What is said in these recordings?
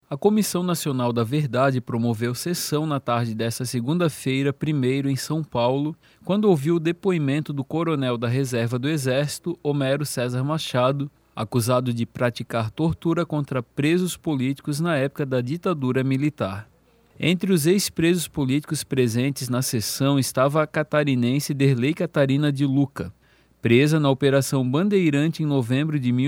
A Comissão Nacional da Verdade promoveu sessão na tarde desta segunda-feira, 1º, em São Paulo, quando ouviu o depoimento do coronel da Reserva do Exército, Homero César Machado, acusado de praticar tortura contra presos políticos na época da ditadura militar. Entre os ex-presos políticos presentes na sessão estava a catarinense Derlei Catarina de Luca, presa na Operação Bandeirante em novembro de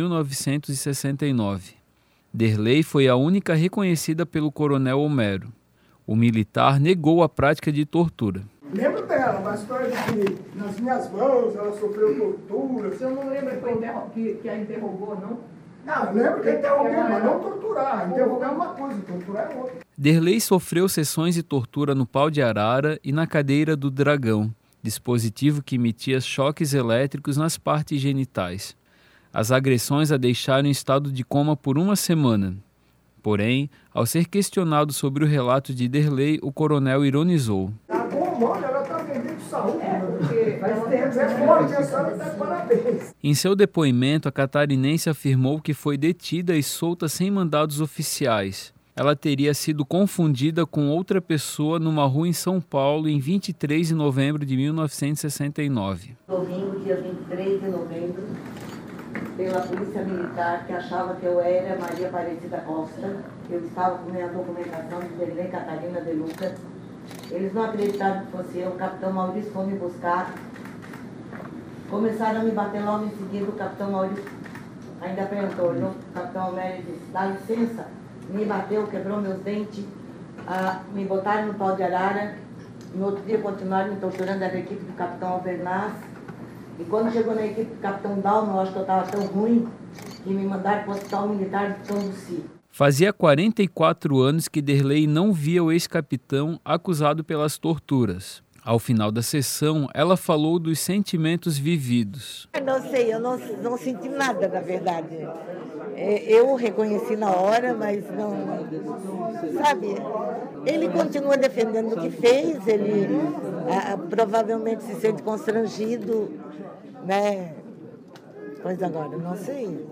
1969. Derlei foi a única reconhecida pelo coronel Homero. O militar negou a prática de tortura. Lembro dela, uma história de que nas minhas mãos ela sofreu tortura. O senhor não lembra que a interrogou, não? Não, lembro que interrogou, mas não torturar. Interrogar é uma coisa, torturar é outra. Derlei sofreu sessões de tortura no pau de arara e na cadeira do dragão, dispositivo que emitia choques elétricos nas partes genitais. As agressões a deixaram em estado de coma por uma semana. Porém, ao ser questionado sobre o relato de Derlei, o coronel ironizou. Tá bom, olha, ela tá vendendo saúde. Faz tempo, é forte, a senhora tá de parabéns. Em seu depoimento, a catarinense afirmou que foi detida e solta sem mandados oficiais. Ela teria sido confundida com outra pessoa numa rua em São Paulo em 23 de novembro de 1969. Domingo, dia 23 de novembro, pela Polícia Militar, que achava que eu era Maria Aparecida Costa. Eu estava com minha documentação de Derlei Catarina de Luca. Eles não acreditaram que fosse eu. O capitão Maurício foi me buscar. Começaram a me bater logo em seguida. O capitão Maurício ainda perguntou. O capitão Homero disse, dá licença. Me bateu, quebrou meus dentes. Me botaram no pau de arara. No outro dia continuaram me torturando. Era a equipe do capitão Albernaz. E quando chegou na equipe do capitão Dalma, eu acho que eu estava tão ruim que me mandaram para o hospital militar de Tonduci. Fazia 44 anos que Derlei não via o ex-capitão acusado pelas torturas. Ao final da sessão, ela falou dos sentimentos vividos. Eu não sei, eu não senti nada, na verdade. Eu reconheci na hora, mas não... Sabe, ele continua defendendo o que fez, ele provavelmente se sente constrangido, né? Pois agora, não sei.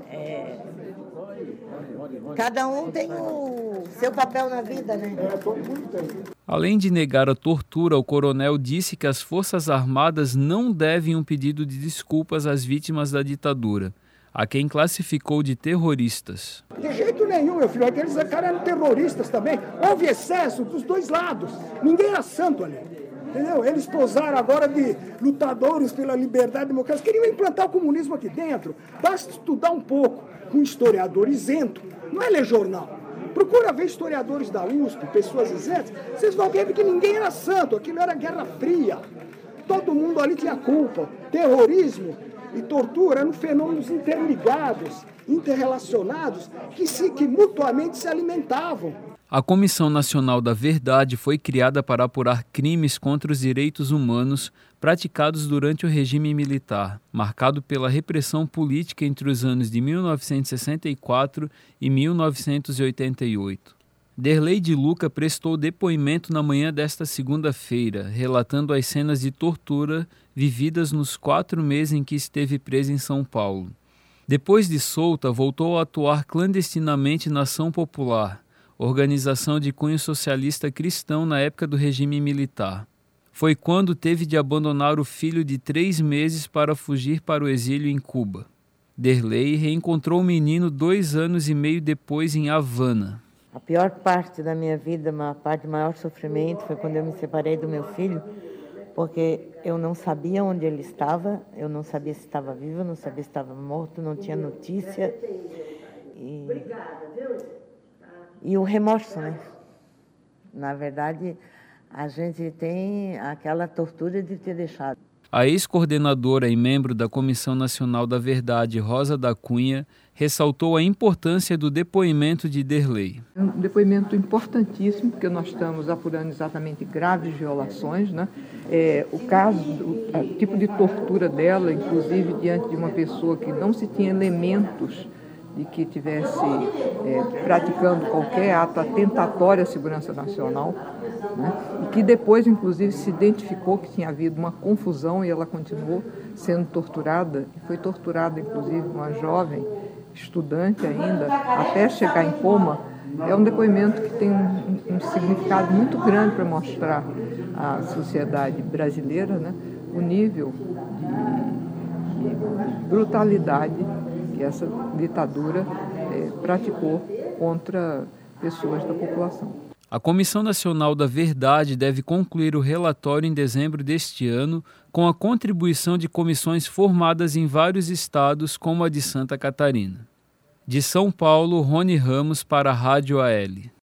Cada um tem o seu papel na vida, né? Além de negar a tortura, o coronel disse que as Forças Armadas não devem um pedido de desculpas às vítimas da ditadura, a quem classificou de terroristas. De jeito nenhum, meu filho. Aqueles caras eram terroristas também. Houve excesso dos dois lados. Ninguém era santo ali. Entendeu? Eles posaram agora de lutadores pela liberdade democrática. Queriam implantar o comunismo aqui dentro. Basta estudar um pouco com um historiador isento. Não é ler jornal. Procura ver historiadores da USP, pessoas isentas. Vocês vão ver que ninguém era santo. Aquilo era Guerra Fria. Todo mundo ali tinha culpa. Terrorismo e tortura eram fenômenos interligados, interrelacionados, que mutuamente se alimentavam. A Comissão Nacional da Verdade foi criada para apurar crimes contra os direitos humanos praticados durante o regime militar, marcado pela repressão política entre os anos de 1964 e 1988. Derlei de Luca prestou depoimento na manhã desta segunda-feira, relatando as cenas de tortura vividas nos 4 meses em que esteve presa em São Paulo. Depois de solta, voltou a atuar clandestinamente na Ação Popular, organização de cunho socialista cristão na época do regime militar. Foi quando teve de abandonar o filho de 3 meses para fugir para o exílio em Cuba. Derlei reencontrou o menino 2 anos e meio depois em Havana. A pior parte da minha vida, a parte de maior sofrimento, foi quando eu me separei do meu filho, porque eu não sabia onde ele estava, eu não sabia se estava vivo, eu não sabia se estava morto, não tinha notícia. E o remorso, né? Na verdade, a gente tem aquela tortura de ter deixado. A ex-coordenadora e membro da Comissão Nacional da Verdade, Rosa da Cunha, ressaltou a importância do depoimento de Derlei. É um depoimento importantíssimo, porque nós estamos apurando exatamente graves violações, né? O caso, o tipo de tortura dela, inclusive diante de uma pessoa que não se tinha elementos de que estivesse praticando qualquer ato atentatório à segurança nacional, né? E que depois, inclusive, se identificou que tinha havido uma confusão e ela continuou sendo torturada, e foi torturada, inclusive, uma jovem estudante ainda, até chegar em coma, É um depoimento que tem um significado muito grande para mostrar à sociedade brasileira, né, o nível de brutalidade que essa ditadura praticou contra pessoas da população. A Comissão Nacional da Verdade deve concluir o relatório em dezembro deste ano, com a contribuição de comissões formadas em vários estados, como a de Santa Catarina. De São Paulo, Rony Ramos para a Rádio AL.